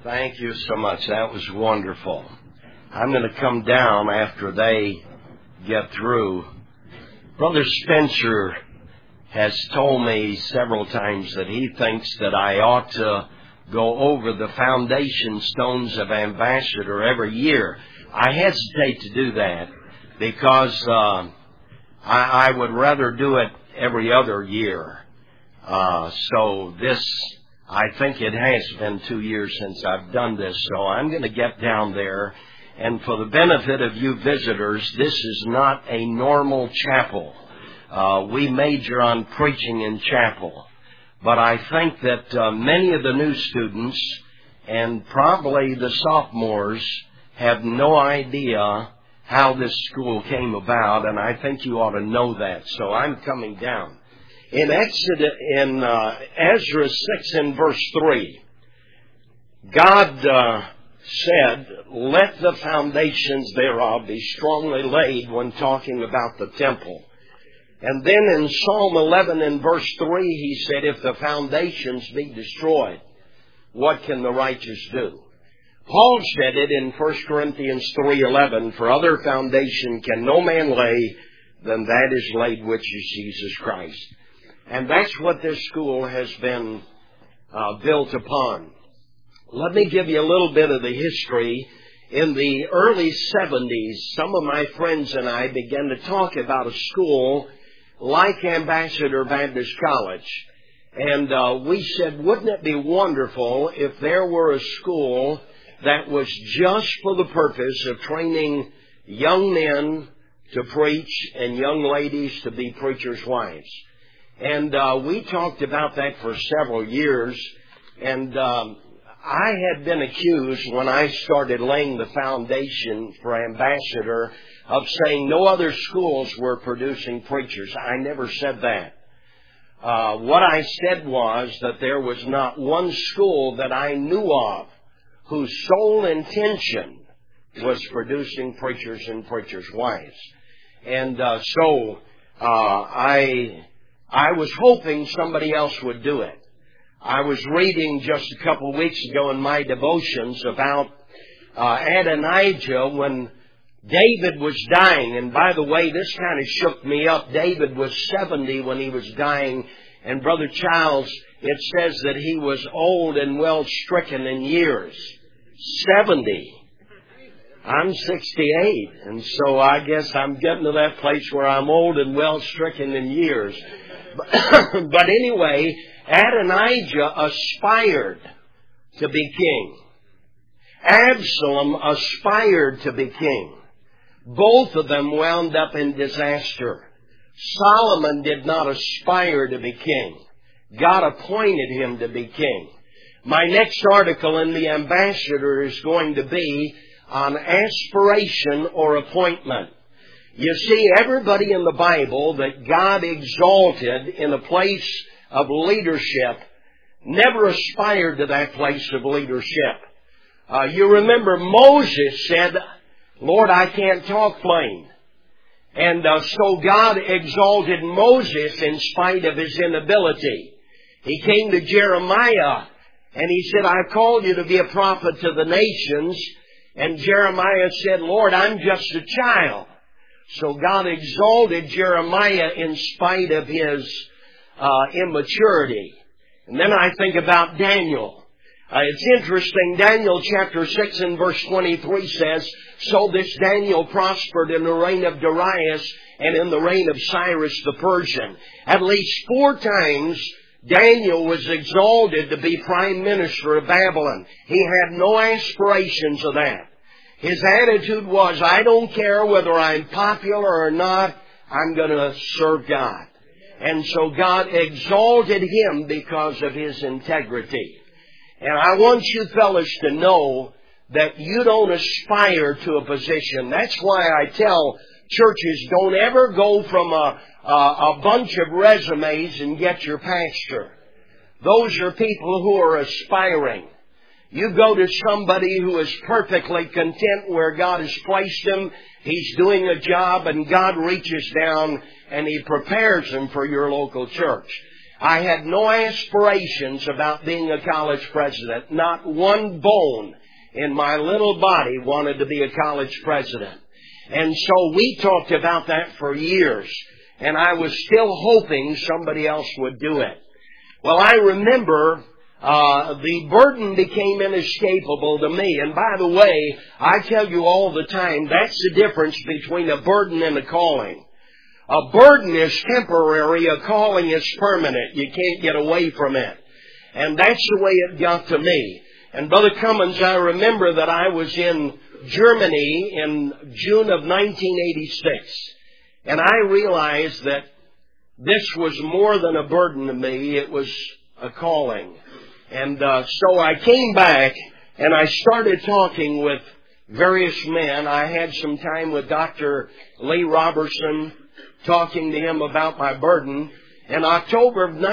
Thank you so much. That was wonderful. I'm going to come down after they get through. Brother Spencer has told me several times that he thinks that I ought to go over the foundation stones of Ambassador every year. I hesitate to do that because I would rather do it every other year. So this, I think it has been 2 years since I've done this, so I'm going to get down there. And for the benefit of you visitors, this is not a normal chapel. We major on preaching in chapel. But I think that many of the new students and probably the sophomores have no idea how this school came about, and I think you ought to know that. So I'm coming down. In Ezra 6 and verse 3, God said, "Let the foundations thereof be strongly laid," when talking about the temple. And then in Psalm 11 and verse 3, he said, "If the foundations be destroyed, what can the righteous do?" Paul said it in 1 Corinthians 3:11, "For other foundation can no man lay than that is laid, which is Jesus Christ." And that's what this school has been built upon. Let me give you a little bit of the history. In the early 70s, some of my friends and I began to talk about a school like Ambassador Baptist College. And we said, wouldn't it be wonderful if there were a school that was just for the purpose of training young men to preach and young ladies to be preachers' wives. And we talked about that for several years. And I had been accused when I started laying the foundation for Ambassador of saying no other schools were producing preachers. I never said that. What I said was that there was not one school that I knew of whose sole intention was producing preachers and preachers' wives. And so I was hoping somebody else would do it. I was reading just a couple of weeks ago in my devotions about Adonijah when David was dying. And by the way, this kind of shook me up. David was 70 when he was dying. And Brother Childs, it says that he was old and well stricken in years. 70. I'm 68. And so I guess I'm getting to that place where I'm old and well stricken in years. But anyway, Adonijah aspired to be king. Absalom aspired to be king. Both of them wound up in disaster. Solomon did not aspire to be king. God appointed him to be king. My next article in the Ambassador is going to be on aspiration or appointment. You see, everybody in the Bible that God exalted in a place of leadership never aspired to that place of leadership. You remember Moses said, "Lord, I can't talk plain." And so God exalted Moses in spite of his inability. He came to Jeremiah and he said, "I've called you to be a prophet to the nations." And Jeremiah said, "Lord, I'm just a child." So God exalted Jeremiah in spite of his immaturity. And then I think about Daniel. It's interesting. Daniel chapter 6 and verse 23 says, "So this Daniel prospered in the reign of Darius and in the reign of Cyrus the Persian." At least 4 times Daniel was exalted to be prime minister of Babylon. He had no aspirations of that. His attitude was, I don't care whether I'm popular or not, I'm going to serve God. And so God exalted him because of his integrity. And I want you fellas to know that you don't aspire to a position. That's why I tell churches, don't ever go from a bunch of resumes and get your pastor. Those are people who are aspiring. You go to somebody who is perfectly content where God has placed him. He's doing a job and God reaches down and he prepares him for your local church. I had no aspirations about being a college president. Not one bone in my little body wanted to be a college president. And so we talked about that for years. And I was still hoping somebody else would do it. Well, I remember the burden became inescapable to me. And by the way, I tell you all the time, that's the difference between a burden and a calling. A burden is temporary, a calling is permanent. You can't get away from it. And that's the way it got to me. And Brother Cummins, I remember that I was in Germany in June of 1986. And I realized that this was more than a burden to me. It was a calling. And so I came back and I started talking with various men. I had some time with Dr. Lee Robertson, talking to him about my burden. In October of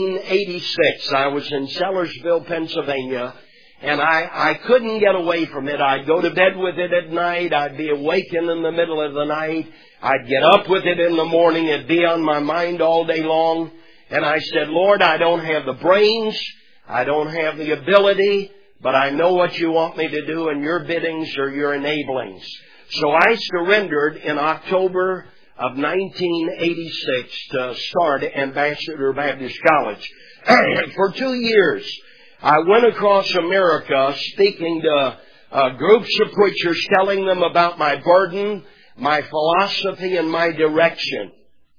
1986, I was in Sellersville, Pennsylvania, and I couldn't get away from it. I'd go to bed with it at night. I'd be awakened in the middle of the night. I'd get up with it in the morning. It'd be on my mind all day long. And I said, Lord, I don't have the brains. I don't have the ability, but I know what you want me to do, and your biddings are your enablings. So I surrendered in October of 1986 to start Ambassador Baptist College. For 2 years, I went across America speaking to groups of preachers, telling them about my burden, my philosophy, and my direction.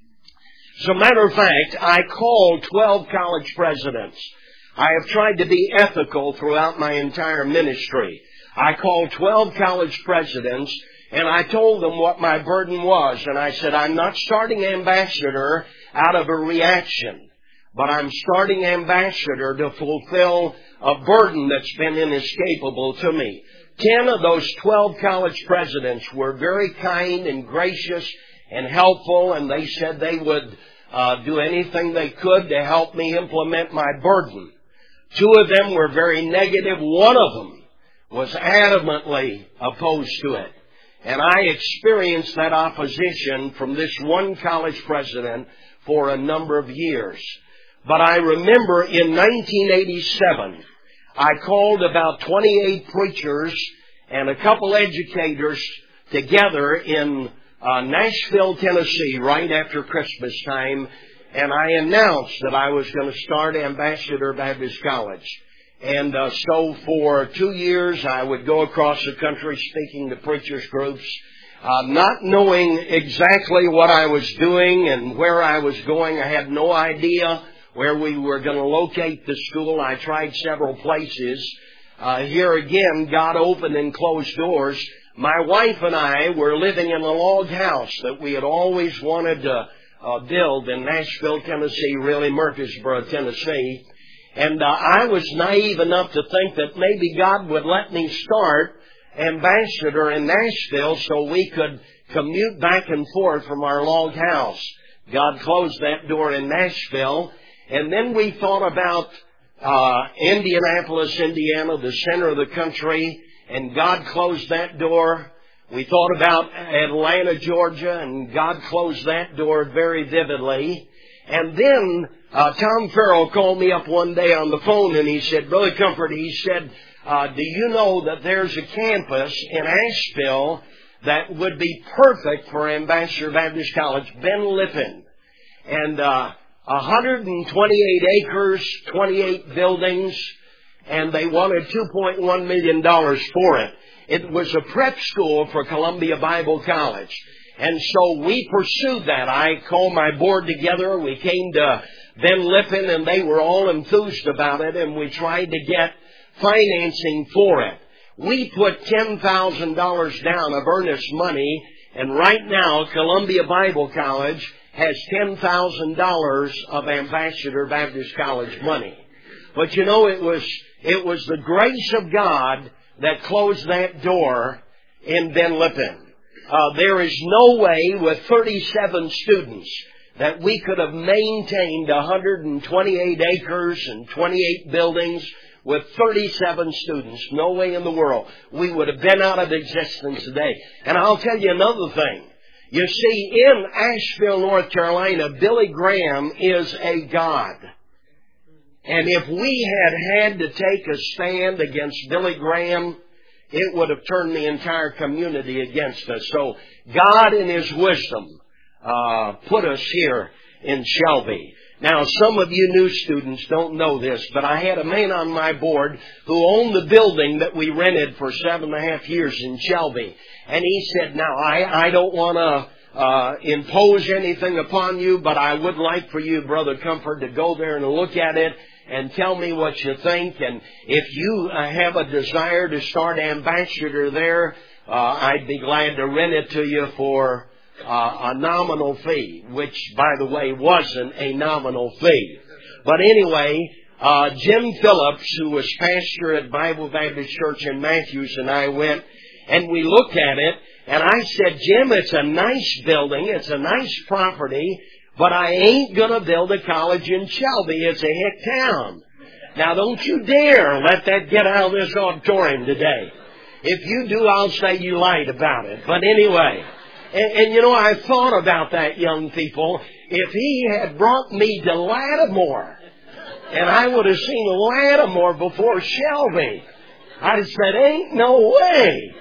As a matter of fact, I called 12 college presidents. I have tried to be ethical throughout my entire ministry. I called 12 college presidents, and I told them what my burden was. And I said, I'm not starting Ambassador out of a reaction, but I'm starting Ambassador to fulfill a burden that's been inescapable to me. 10 of those 12 college presidents were very kind and gracious and helpful, and they said they would do anything they could to help me implement my burden. 2 of them were very negative. 1 of them was adamantly opposed to it. And I experienced that opposition from this one college president for a number of years. But I remember in 1987, I called about 28 preachers and a couple educators together in Nashville, Tennessee, right after Christmas time. And I announced that I was going to start Ambassador Baptist College. And so for 2 years, I would go across the country speaking to preachers' groups, not knowing exactly what I was doing and where I was going. I had no idea where we were going to locate the school. I tried several places. Here again, God opened and closed doors. My wife and I were living in a log house that we had always wanted to build in Nashville, Tennessee, really Murfreesboro, Tennessee. And I was naive enough to think that maybe God would let me start Ambassador in Nashville so we could commute back and forth from our log house. God closed that door in Nashville. And then we thought about Indianapolis, Indiana, the center of the country, and God closed that door. We thought about Atlanta, Georgia, and God closed that door very vividly. And then Tom Farrell called me up one day on the phone, and he said, Brother Comfort, he said, do you know that there's a campus in Asheville that would be perfect for Ambassador Baptist College, Ben Lippen? And 128 acres, 28 buildings, and they wanted $2.1 million for it. It was a prep school for Columbia Bible College. And so we pursued that. I called my board together. We came to Ben Lippen, and they were all enthused about it, and we tried to get financing for it. We put $10,000 down of earnest money, and right now Columbia Bible College has $10,000 of Ambassador Baptist College money. But you know, it was the grace of God that closed that door in Ben Lippen. There is no way with 37 students that we could have maintained 128 acres and 28 buildings with 37 students. No way in the world. We would have been out of existence today. And I'll tell you another thing. You see, in Asheville, North Carolina, Billy Graham is a god. And if we had to take a stand against Billy Graham, it would have turned the entire community against us. So God in His wisdom put us here in Shelby. Now, some of you new students don't know this, but I had a man on my board who owned the building that we rented for 7.5 years in Shelby. And he said, now, I don't want to impose anything upon you, but I would like for you, Brother Comfort, to go there and look at it and tell me what you think. And if you have a desire to start Ambassador there, I'd be glad to rent it to you for a nominal fee, which, by the way, wasn't a nominal fee. But anyway, Jim Phillips, who was pastor at Bible Baptist Church in Matthews, and I went, and we looked at it, and I said, Jim, it's a nice building, it's a nice property, but I ain't going to build a college in Shelby. It's a hick town. Now, don't you dare let that get out of this auditorium today. If you do, I'll say you lied about it. But anyway, and you know, I thought about that, young people. If he had brought me to Lattimore, and I would have seen Lattimore before Shelby, I'd have said, ain't no way.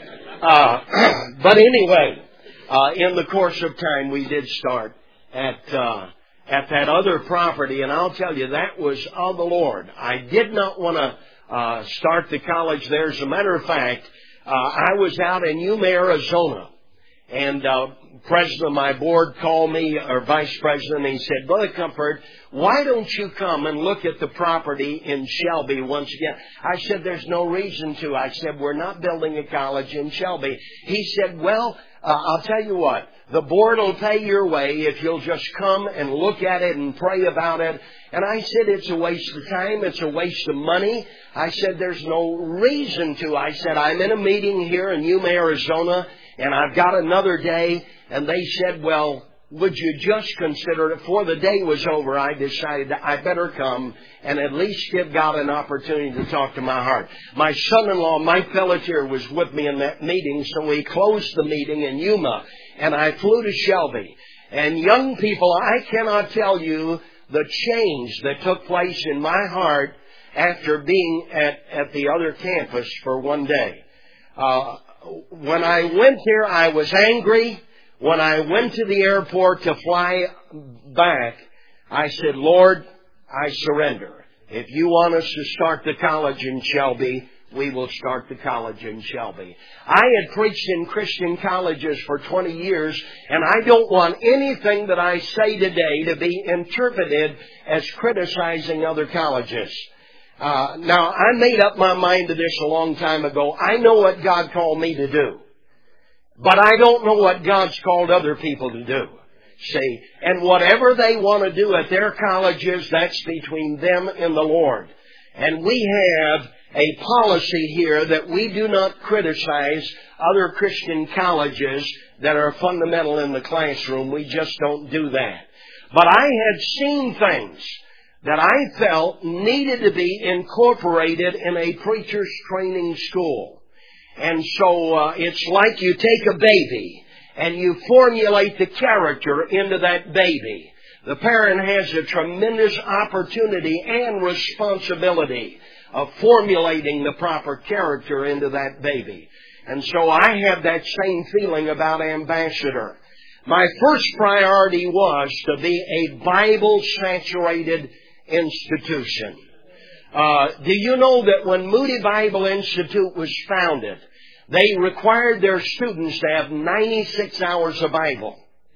But anyway, in the course of time, we did start at that other property, and I'll tell you, that was of the Lord. I did not want to start the college there. As a matter of fact, I was out in Yuma, Arizona, and president of my board called me, or vice president, and he said, Brother Comfort, why don't you come and look at the property in Shelby once again? I said, there's no reason to. I said, we're not building a college in Shelby. He said, well, I'll tell you what, the board will pay your way if you'll just come and look at it and pray about it. And I said, it's a waste of time. It's a waste of money. I said, there's no reason to. I said, I'm in a meeting here in Yuma, Arizona, and I've got another day. And they said, well, would you just consider it? Before the day was over, I decided I better come and at least give God an opportunity to talk to my heart. My son-in-law, Mike Pelletier, was with me in that meeting, so we closed the meeting in Yuma, and I flew to Shelby. And young people, I cannot tell you the change that took place in my heart after being at the other campus for one day. When I went there, I was angry. When I went to the airport to fly back, I said, Lord, I surrender. If you want us to start the college in Shelby, we will start the college in Shelby. I had preached in Christian colleges for 20 years, and I don't want anything that I say today to be interpreted as criticizing other colleges. Now, I made up my mind to this a long time ago. I know what God called me to do. But I don't know what God's called other people to do. See, and whatever they want to do at their colleges, that's between them and the Lord. And we have a policy here that we do not criticize other Christian colleges that are fundamental in the classroom. We just don't do that. But I had seen things that I felt needed to be incorporated in a preacher's training school. And so it's like you take a baby and you formulate the character into that baby. The parent has a tremendous opportunity and responsibility of formulating the proper character into that baby. And so I have that same feeling about Ambassador. My first priority was to be a Bible-saturated institution. Do you know that when Moody Bible Institute was founded, they required their students to have 96 hours of Bible?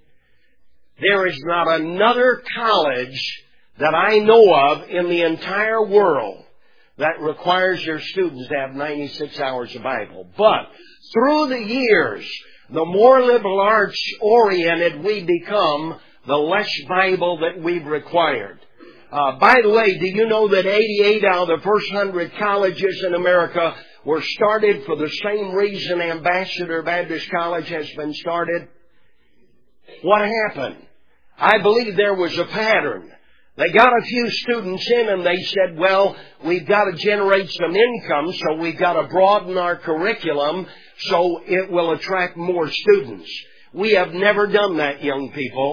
There is not another college that I know of in the entire world that requires their students to have 96 hours of Bible. But through the years, the more liberal arts oriented we become, the less Bible that we've required. By the way, do you know that 88 out of the first 100 colleges in America were started for the same reason Ambassador Baptist College has been started? What happened? I believe there was a pattern. They got a few students in and they said, well, we've got to generate some income, so we've got to broaden our curriculum so it will attract more students. We have never done that, young people.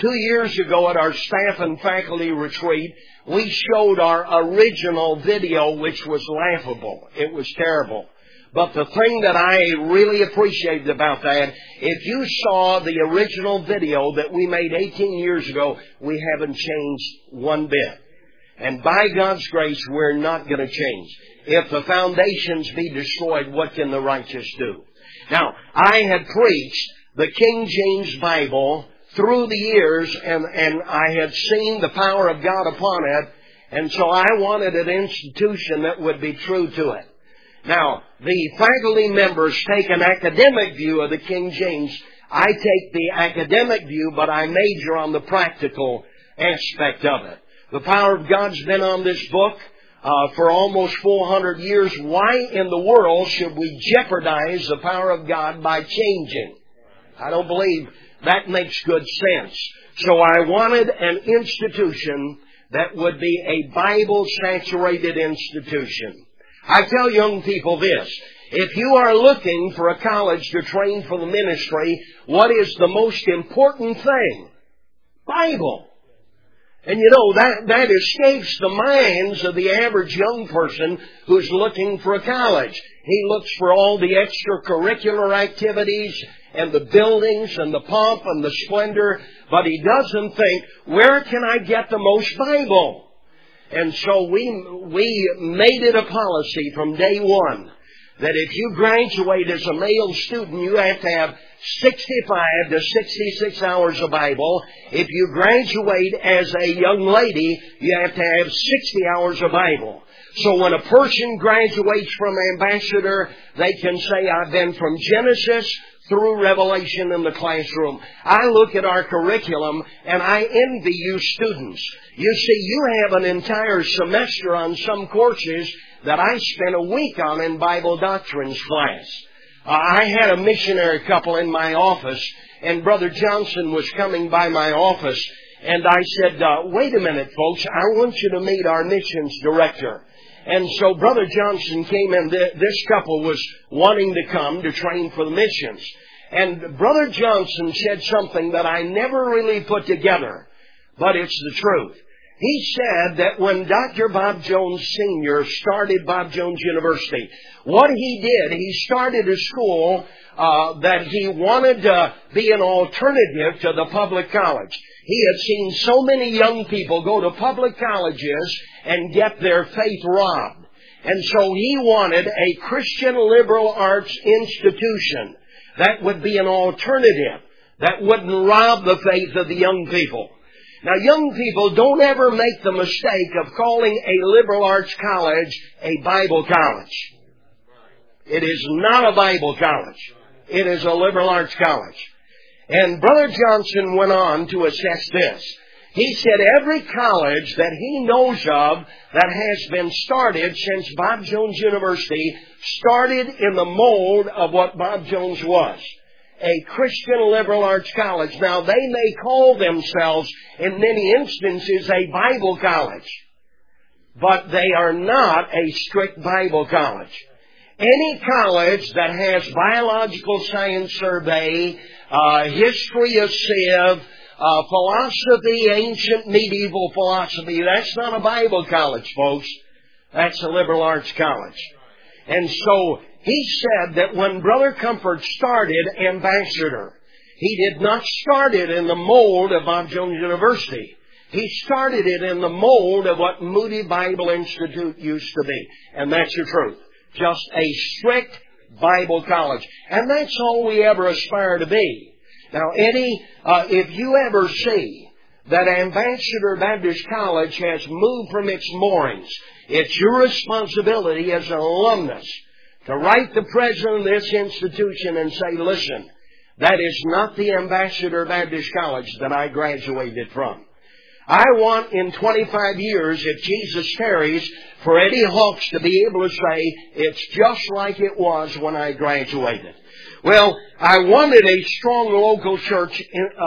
2 years ago at our staff and faculty retreat, we showed our original video, which was laughable. It was terrible. But the thing that I really appreciated about that, if you saw the original video that we made 18 years ago, we haven't changed one bit. And by God's grace, we're not going to change. If the foundations be destroyed, what can the righteous do? Now, I had preached the King James Bible through the years, and I had seen the power of God upon it, and so I wanted an institution that would be true to it. Now, the faculty members take an academic view of the King James. I take the academic view, but I major on the practical aspect of it. The power of God's been on this book for almost 400 years. Why in the world should we jeopardize the power of God by changing? I don't believe that makes good sense. So I wanted an institution that would be a Bible-saturated institution. I tell young people this: if you are looking for a college to train for the ministry, what is the most important thing? Bible. And you know, that escapes the minds of the average young person who's looking for a college. He looks for all the extracurricular activities and the buildings and the pomp and the splendor, but he doesn't think, where can I get the most Bible? And so we made it a policy from day one that if you graduate as a male student, you have to have 65 to 66 hours of Bible. If you graduate as a young lady, you have to have 60 hours of Bible. So when a person graduates from Ambassador, they can say, I've been from Genesis through Revelation in the classroom. I look at our curriculum and I envy you students. You see, you have an entire semester on some courses that I spent a week on in Bible doctrines class. I had a missionary couple in my office, and Brother Johnson was coming by my office, and I said, wait a minute, folks, I want you to meet our missions director. And so Brother Johnson came in. This couple was wanting to come to train for the missions. And Brother Johnson said something that I never really put together, but it's the truth. He said that when Dr. Bob Jones Sr. started Bob Jones University, what he did, he started a school that he wanted to be an alternative to the public college. He had seen so many young people go to public colleges and get their faith robbed. And so he wanted a Christian liberal arts institution that would be an alternative, that wouldn't rob the faith of the young people. Now, young people, don't ever make the mistake of calling a liberal arts college a Bible college. It is not a Bible college. It is a liberal arts college. And Brother Johnson went on to assess this. He said every college that he knows of that has been started since Bob Jones University started in the mold of what Bob Jones was. A Christian liberal arts college. Now, they may call themselves, in many instances, a Bible college, but they are not a strict Bible college. Any college that has biological science survey, history of Civ, philosophy, ancient medieval philosophy, that's not a Bible college, folks. That's a liberal arts college. And so he said that when Brother Comfort started Ambassador, he did not start it in the mold of Bob Jones University. He started it in the mold of what Moody Bible Institute used to be. And that's the truth. Just a strict Bible college. And that's all we ever aspire to be. Now, Eddie, if you ever see that Ambassador Baptist College has moved from its moorings, it's your responsibility as an alumnus to write the president of this institution and say, listen, that is not the Ambassador Baptist College that I graduated from. I want in 25 years, if Jesus tarries, for Eddie Hawks to be able to say, it's just like it was when I graduated. Well, I wanted a strong local church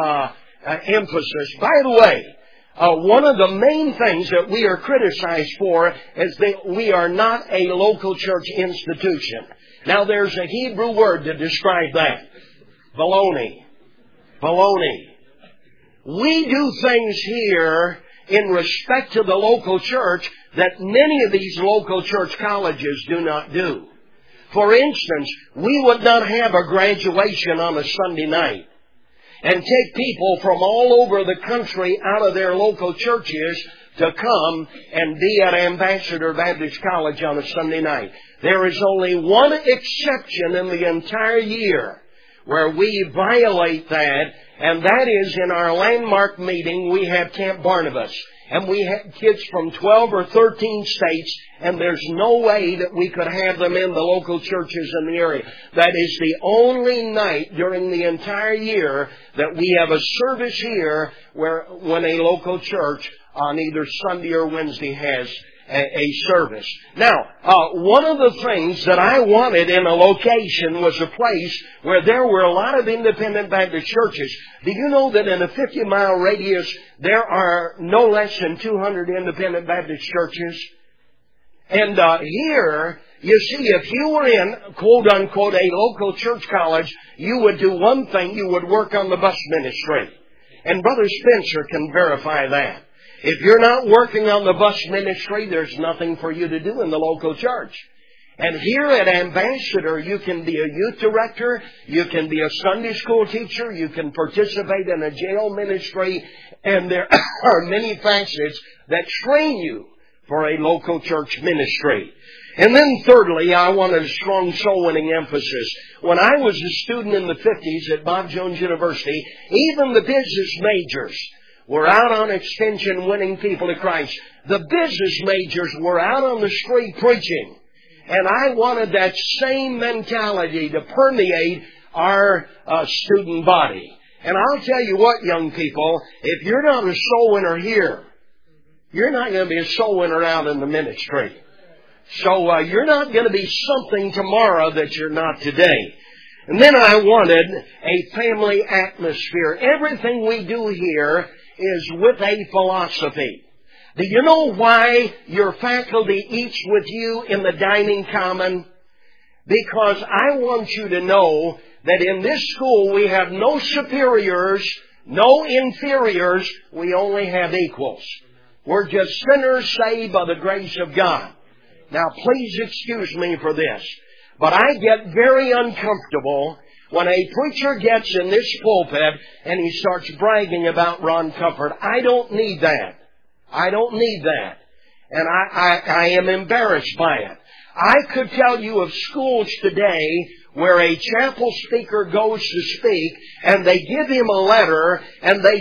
emphasis. By the way, one of the main things that we are criticized for is that we are not a local church institution. Now, there's a Hebrew word to describe that. Baloney. Baloney. we do things here in respect to the local church that many of these local church colleges do not do. For instance, we would not have a graduation on a Sunday night and take people from all over the country out of their local churches to come and be at Ambassador Baptist College on a Sunday night. There is only one exception in the entire year where we violate that, and that is in our landmark meeting we have Camp Barnabas. And we have kids from 12 or 13 states, and there's no way that we could have them in the local churches in the area. That is the only night during the entire year that we have a service here when a local church on either Sunday or Wednesday has a service. Now, one of the things that I wanted in a location was a place where there were a lot of independent Baptist churches. Do you know that in a 50-mile radius there are no less than 200 independent Baptist churches? And here, you see, if you were in, quote-unquote, a local church college, you would do one thing. You would work on the bus ministry. And Brother Spencer can verify that. If you're not working on the bus ministry, there's nothing for you to do in the local church. And here at Ambassador, you can be a youth director, you can be a Sunday school teacher, you can participate in a jail ministry, and there are many facets that train you for a local church ministry. And then thirdly, I wanted a strong soul-winning emphasis. When I was a student in the 50s at Bob Jones University, even the business majors were out on extension winning people to Christ. The business majors were out on the street preaching. And I wanted that same mentality to permeate our student body. And I'll tell you what, young people, if you're not a soul winner here, you're not going to be a soul winner out in the ministry. So you're not going to be something tomorrow that you're not today. And then I wanted a family atmosphere. Everything we do here is with a philosophy. Do you know why your faculty eats with you in the dining common? Because I want you to know that in this school we have no superiors, no inferiors, we only have equals. We're just sinners saved by the grace of God. Now please excuse me for this, but I get very uncomfortable when a preacher gets in this pulpit and he starts bragging about Ron Comfort. I don't need that. I don't need that. And I am embarrassed by it. I could tell you of schools today where a chapel speaker goes to speak and they give him a letter and they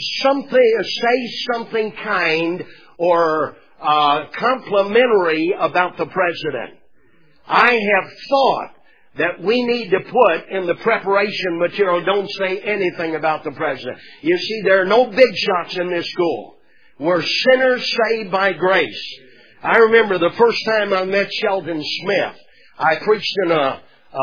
say something kind or complimentary about the president. I have thought that we need to put in the preparation material, don't say anything about the president. You see, there are no big shots in this school. We're sinners saved by grace. I remember the first time I met Sheldon Smith. I preached in a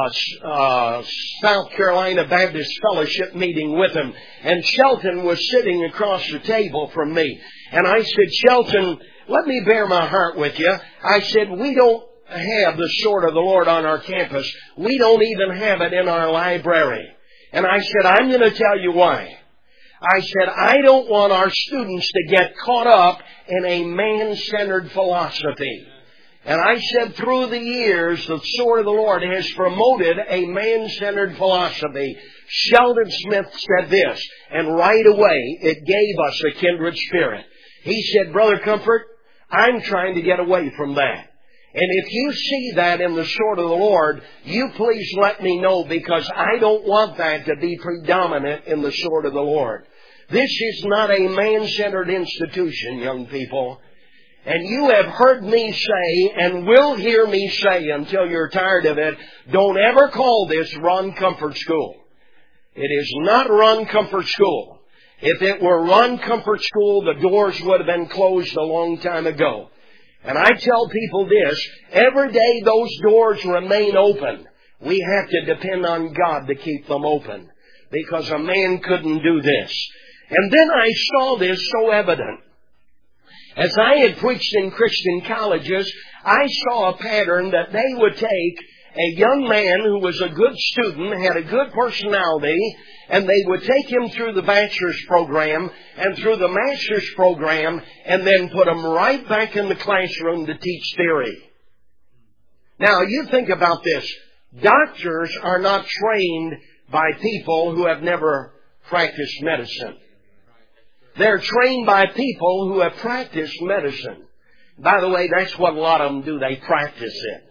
South Carolina Baptist Fellowship meeting with him. And Shelton was sitting across the table from me. And I said, Shelton, let me bare my heart with you. I said, we don't have the sword of the Lord on our campus. We don't even have it in our library. And I said, I'm going to tell you why. I said, I don't want our students to get caught up in a man-centered philosophy. And I said, through the years, the sword of the Lord has promoted a man-centered philosophy. Sheldon Smith said this, and right away it gave us a kindred spirit. He said, Brother Comfort, I'm trying to get away from that. And if you see that in the sword of the Lord, you please let me know, because I don't want that to be predominant in the sword of the Lord. This is not a man-centered institution, young people. And you have heard me say, and will hear me say until you're tired of it, don't ever call this Ron Comfort School. It is not Ron Comfort School. If it were Ron Comfort School, the doors would have been closed a long time ago. And I tell people this, every day those doors remain open. We have to depend on God to keep them open, because a man couldn't do this. And then I saw this so evident. As I had preached in Christian colleges, I saw a pattern that they would take a young man who was a good student, had a good personality, and they would take him through the bachelor's program and through the master's program and then put him right back in the classroom to teach theory. Now, you think about this. Doctors are not trained by people who have never practiced medicine. They're trained by people who have practiced medicine. By the way, that's what a lot of them do. They practice it.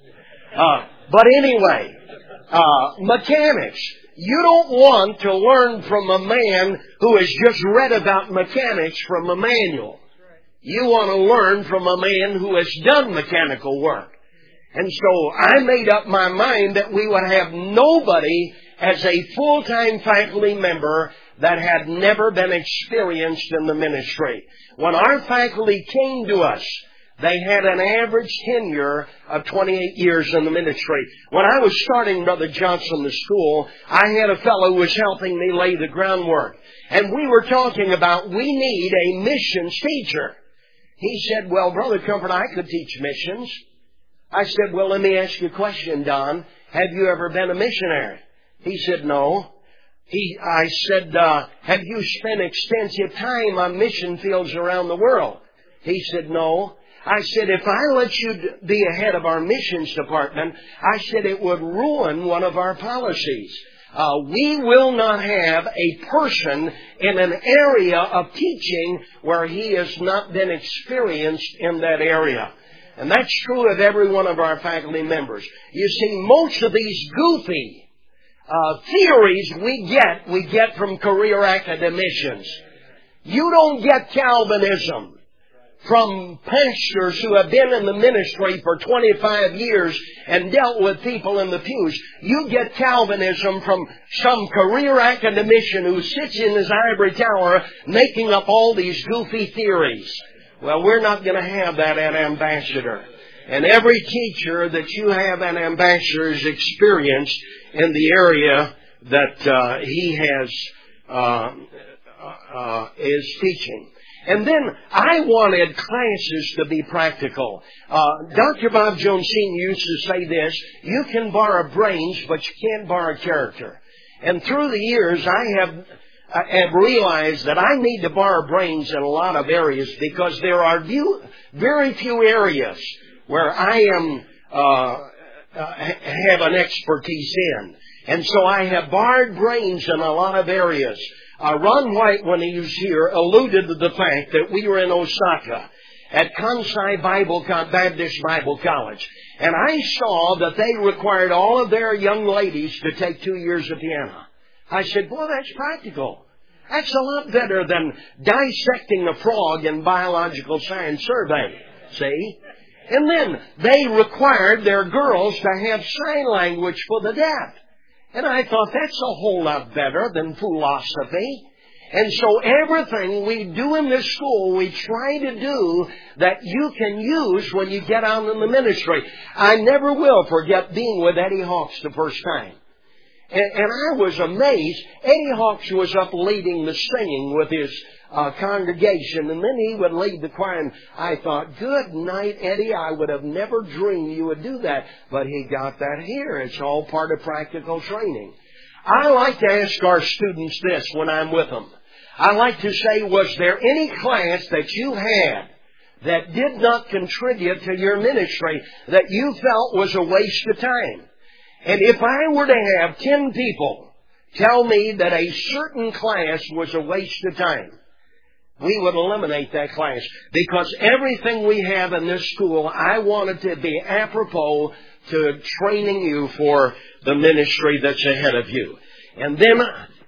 But anyway, mechanics. You don't want to learn from a man who has just read about mechanics from a manual. You want to learn from a man who has done mechanical work. And so I made up my mind that we would have nobody as a full-time faculty member that had never been experienced in the ministry. When our faculty came to us, they had an average tenure of 28 years in the ministry. When I was starting Brother Johnson the school, I had a fellow who was helping me lay the groundwork. And we were talking about we need a missions teacher. He said, well, Brother Comfort, I could teach missions. I said, well, let me ask you a question, Don. Have you ever been a missionary? He said, no. I said, have you spent extensive time on mission fields around the world? He said, no. I said, if I let you be a head of our missions department, I said it would ruin one of our policies. We will not have a person in an area of teaching where he has not been experienced in that area. And that's true of every one of our faculty members. You see, most of these goofy theories we get from career academicians. You don't get Calvinism from pastors who have been in the ministry for 25 years and dealt with people in the pews. You get Calvinism from some career academician who sits in his ivory tower making up all these goofy theories. Well, we're not going to have that at Ambassador. And every teacher that you have at Ambassador is experienced in the area that he is teaching. And then I wanted classes to be practical. Dr. Bob Jones Sr. used to say this, you can borrow brains, but you can't borrow character. And through the years, I have realized that I need to borrow brains in a lot of areas because there are very few areas where I have an expertise in. And so I have borrowed brains in a lot of areas. Ron White, when he was here, alluded to the fact that we were in Osaka at Kansai Baptist Bible College. And I saw that they required all of their young ladies to take 2 years of piano. I said, boy, that's practical. That's a lot better than dissecting a frog in biological science survey. See? And then they required their girls to have sign language for the deaf. And I thought, that's a whole lot better than philosophy. And so everything we do in this school, we try to do that you can use when you get out in the ministry. I never will forget being with Eddie Hawks the first time. And I was amazed. Eddie Hawks was up leading the singing with his congregation, and then he would lead the choir, and I thought, good night, Eddie, I would have never dreamed you would do that. But he got that here. It's all part of practical training. I like to ask our students this when I'm with them. I like to say, was there any class that you had that did not contribute to your ministry that you felt was a waste of time? And if I were to have 10 people tell me that a certain class was a waste of time, we would eliminate that class. Because everything we have in this school, I wanted to be apropos to training you for the ministry that's ahead of you. And then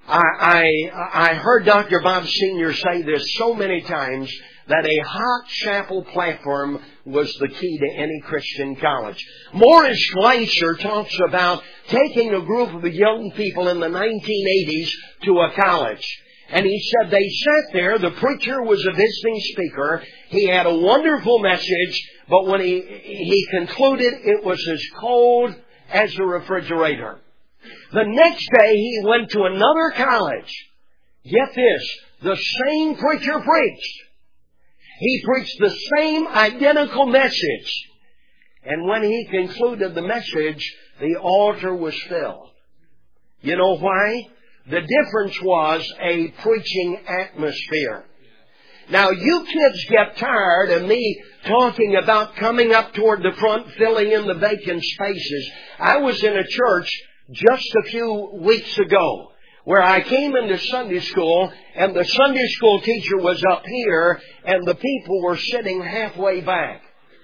I heard Dr. Bob Sr. say this so many times, that a hot chapel platform was the key to any Christian college. Morris Schleicher talks about taking a group of young people in the 1980s to a college. And he said they sat there, the preacher was a visiting speaker, he had a wonderful message, but when he concluded, it was as cold as a refrigerator. The next day he went to another college. Get this, the same preacher preached. He preached the same identical message. And when he concluded the message, the altar was filled. You know why? The difference was a preaching atmosphere. Now, you kids get tired of me talking about coming up toward the front, filling in the vacant spaces. I was in a church just a few weeks ago where I came into Sunday school, and the Sunday school teacher was up here, and the people were sitting halfway back.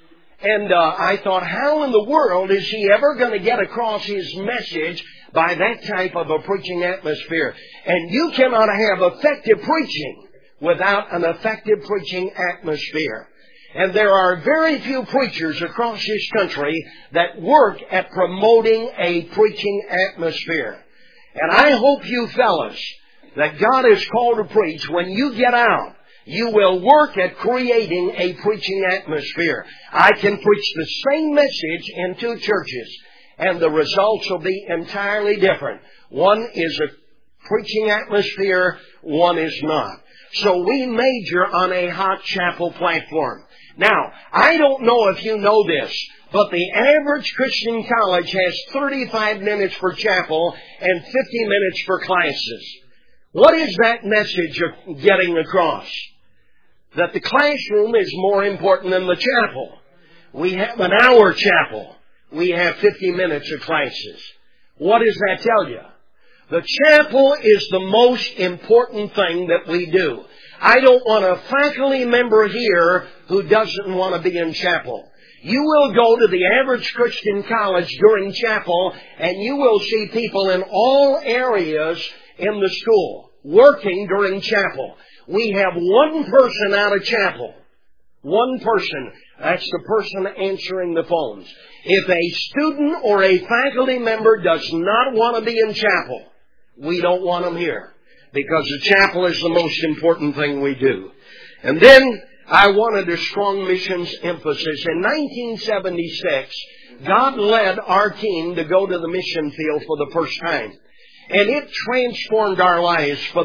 And I thought, how in the world is he ever going to get across his message by that type of a preaching atmosphere? And you cannot have effective preaching without an effective preaching atmosphere. And there are very few preachers across this country that work at promoting a preaching atmosphere. And I hope you fellas that God is called to preach, when you get out, you will work at creating a preaching atmosphere. I can preach the same message in two churches, and the results will be entirely different. One is a preaching atmosphere, one is not. So we major on a hot chapel platform. Now, I don't know if you know this, but the average Christian college has 35 minutes for chapel and 50 minutes for classes. What is that message getting across? That the classroom is more important than the chapel. We have an hour chapel. We have 50 minutes of classes. What does that tell you? The chapel is the most important thing that we do. I don't want a faculty member here who doesn't want to be in chapel. You will go to the average Christian college during chapel, and you will see people in all areas in the school working during chapel. We have one person out of chapel. One person. That's the person answering the phones. If a student or a faculty member does not want to be in chapel, we don't want them here, because the chapel is the most important thing we do. And then I wanted a strong missions emphasis. In 1976, God led our team to go to the mission field for the first time. And it transformed our lives from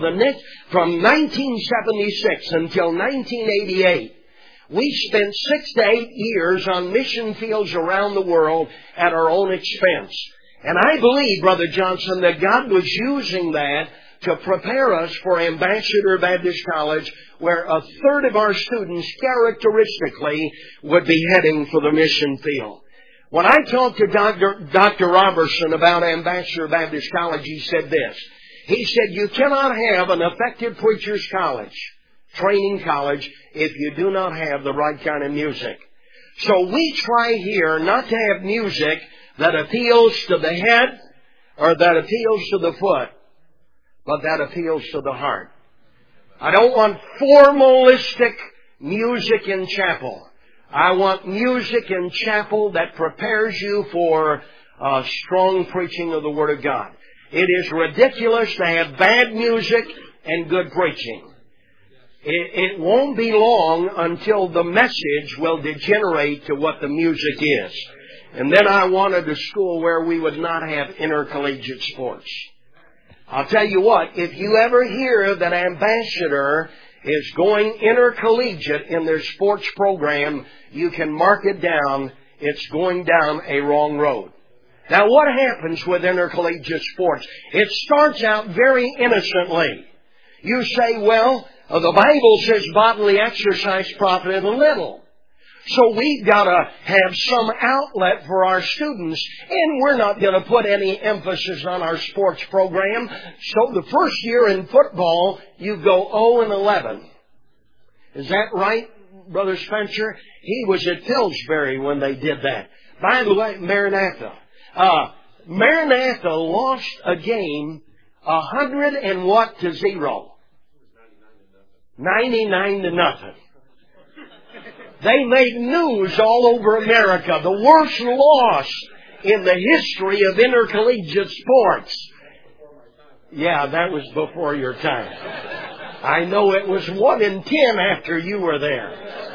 1976 until 1988. We spent 6 to 8 years on mission fields around the world at our own expense. And I believe, Brother Johnson, that God was using that to prepare us for Ambassador Baptist College, where a third of our students characteristically would be heading for the mission field. When I talked to Dr. Robertson about Ambassador Baptist College, he said this. He said, you cannot have an effective preacher's college, training college, if you do not have the right kind of music. So we try here not to have music that appeals to the head or that appeals to the foot, but that appeals to the heart. I don't want formalistic music in chapel. I want music in chapel that prepares you for strong preaching of the Word of God. It is ridiculous to have bad music and good preaching. It won't be long until the message will degenerate to what the music is. And then I wanted a school where we would not have intercollegiate sports. I'll tell you what, if you ever hear that Ambassador is going intercollegiate in their sports program, you can mark it down. It's going down a wrong road. Now, what happens with intercollegiate sports? It starts out very innocently. You say, well, the Bible says bodily exercise profiteth a little. So we've got to have some outlet for our students, and we're not going to put any emphasis on our sports program. So the first year in football, you go 0-11. Is that right, Brother Spencer? He was at Pillsbury when they did that. By the way, Maranatha. Maranatha lost a game 100 and what to 0? 99-0. They made news all over America. The worst loss in the history of intercollegiate sports. Yeah, that was before your time. I know it was 1 in 10 after you were there.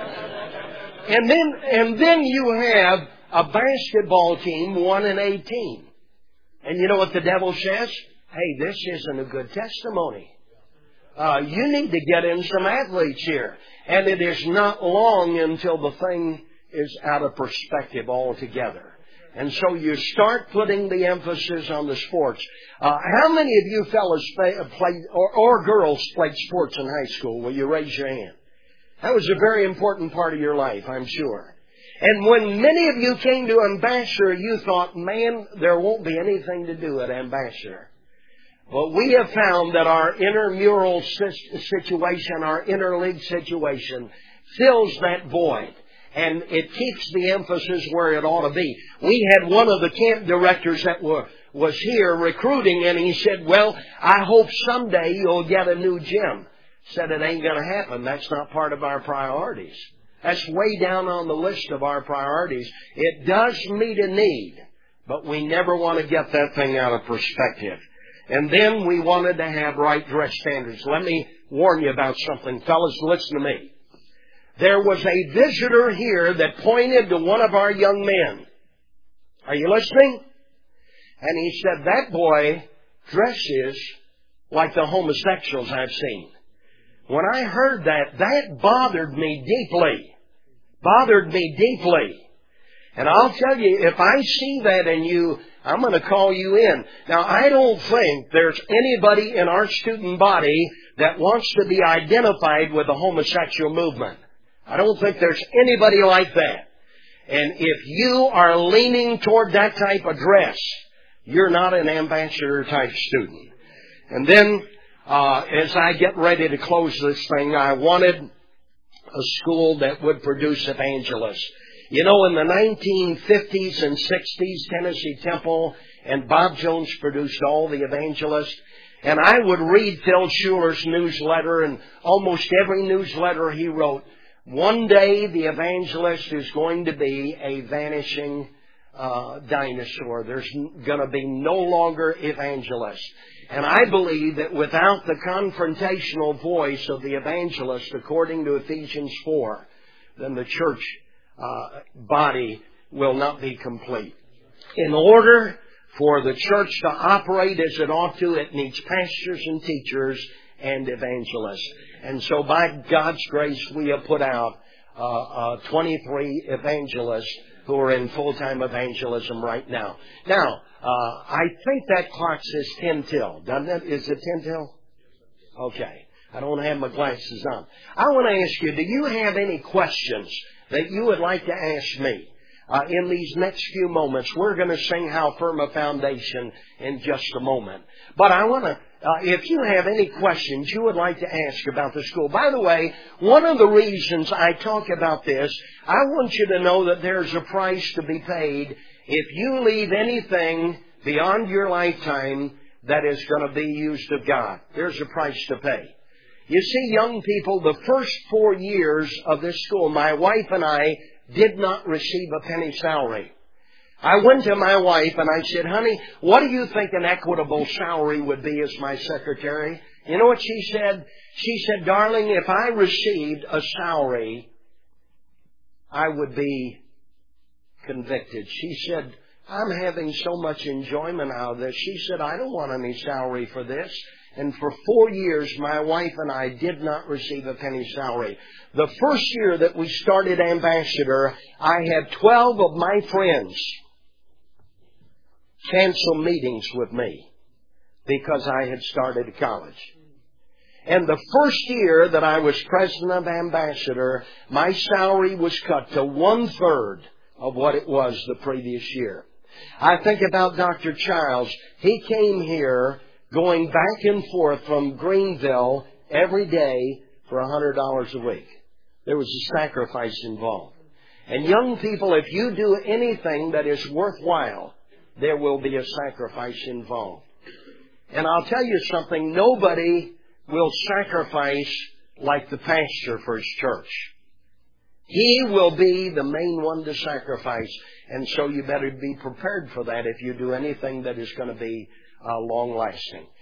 And then you have a basketball team 1 in 18. And you know what the devil says? Hey, this isn't a good testimony. You need to get in some athletes here. And it is not long until the thing is out of perspective altogether. And so you start putting the emphasis on the sports. How many of you fellas played, or girls played sports in high school? Will you raise your hand? That was a very important part of your life, I'm sure. And when many of you came to Ambassador, you thought, man, there won't be anything to do at Ambassador. Well, we have found that our intramural situation, our interleague situation, fills that void. And it keeps the emphasis where it ought to be. We had one of the camp directors that was here recruiting, and he said, well, I hope someday you'll get a new gym. Said it ain't going to happen. That's not part of our priorities. That's way down on the list of our priorities. It does meet a need, but we never want to get that thing out of perspective. And then we wanted to have right dress standards. Let me warn you about something. Fellas, listen to me. There was a visitor here that pointed to one of our young men. Are you listening? And he said, that boy dresses like the homosexuals I've seen. When I heard that, that bothered me deeply. Bothered me deeply. And I'll tell you, if I see that in you, I'm going to call you in. Now, I don't think there's anybody in our student body that wants to be identified with the homosexual movement. I don't think there's anybody like that. And if you are leaning toward that type of dress, you're not an ambassador type student. And then, as I get ready to close this thing, I wanted a school that would produce evangelists. You know, in the 1950s and 60s, Tennessee Temple and Bob Jones produced all the evangelists. And I would read Phil Schuyler's newsletter, and almost every newsletter he wrote, one day the evangelist is going to be a vanishing dinosaur. There's going to be no longer evangelists. And I believe that without the confrontational voice of the evangelist, according to Ephesians 4, then the church body will not be complete. In order for the church to operate as it ought to, it needs pastors and teachers and evangelists. And so by God's grace, we have put out 23 evangelists who are in full-time evangelism right now. Now, I think that clock says 10 till, doesn't it? Is it 10 till? Okay. I don't have my glasses on. I want to ask you, do you have any questions that you would like to ask me? In these next few moments, we're going to sing How Firm a Foundation in just a moment. But I want to, if you have any questions you would like to ask about the school. By the way, one of the reasons I talk about this, I want you to know that there's a price to be paid if you leave anything beyond your lifetime that is going to be used of God. There's a price to pay. You see, young people, the first 4 years of this school, my wife and I did not receive a penny salary. I went to my wife and I said, honey, what do you think an equitable salary would be as my secretary? You know what she said? She said, darling, if I received a salary, I would be convicted. She said, I'm having so much enjoyment out of this. She said, I don't want any salary for this. And for 4 years, my wife and I did not receive a penny salary. The first year that we started Ambassador, I had 12 of my friends cancel meetings with me because I had started a college. And the first year that I was president of Ambassador, my salary was cut to 1/3 of what it was the previous year. I think about Dr. Childs. He came here going back and forth from Greenville every day for $100 a week. There was a sacrifice involved. And young people, if you do anything that is worthwhile, there will be a sacrifice involved. And I'll tell you something, nobody will sacrifice like the pastor for his church. He will be the main one to sacrifice. And so you better be prepared for that if you do anything that is going to be long-lasting.